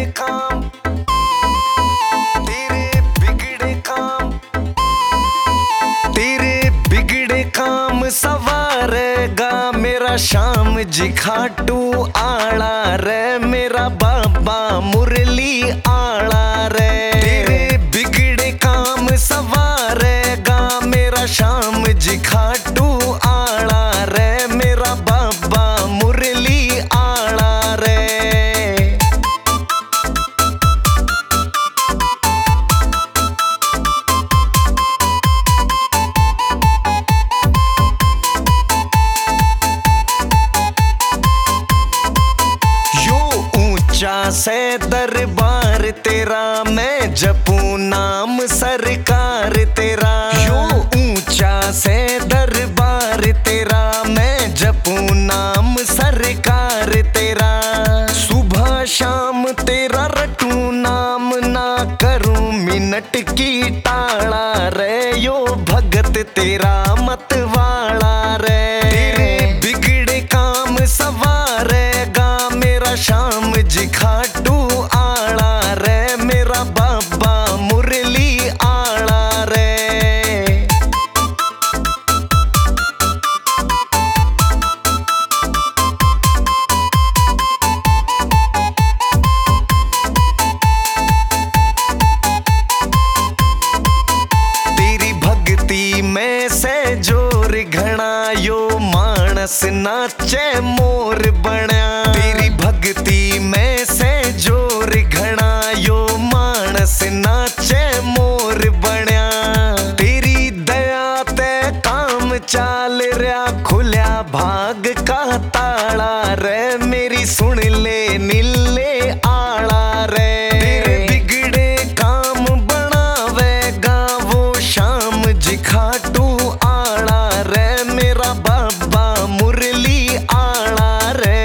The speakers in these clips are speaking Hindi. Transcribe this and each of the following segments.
बिगड़े काम, तेरे बिगड़े काम, तेरे बिगड़े काम सवारेगा मेरा श्याम जी खाटू आला रे, मेरा बाबा मुरली आला रे। तेरे बिगड़े काम सवारेगा मेरा श्याम जी खाटू आला रे, मेरा बाबा मुरली आला रे। से दरबार तेरा मैं जपूं नाम सरकार तेरा, यो ऊंचा से दरबार तेरा मैं जपूं नाम सरकार तेरा। सुबह शाम तेरा रटूं नाम, ना करूं मिनट की टाला रे, यो भगत तेरा मतवाला रे। तेरे बिगड़े काम सवारेगा मेरा श्याम जी खाटू आला रे, मेरा बाबा मुरली आला रे। तेरी भक्ति में से जोर घना, यो मानस नाचे मोर बण्या। तेरी भक्ति में से जोर घना, यो मानस नाचे मोर बण्या। तेरी दया ते काम चाल रहा, खुल्या भाग का ताला रे, मेरी सुन ले नीले आला रे। तेरे बिगड़े काम बनावेगा वो श्याम जी खाटू आला रे, मेरा बाबा मुरली आला रे।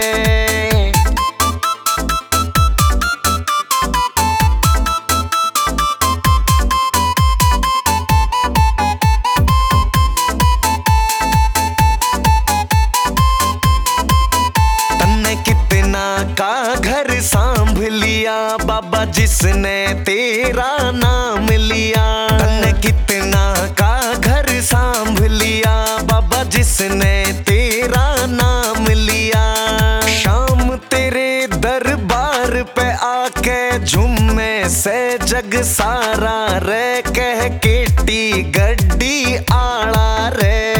तन्ने कितना का घर सांभ लिया बाबा जिसने तेरा नाम लिया। तन्ने कितना का घर सांभ लिया बाबा जिसने तेरा नाम लिया। शाम तेरे दरबार पे आके झूमे से जग सारा रे, कह केटी गड्डी आला रे।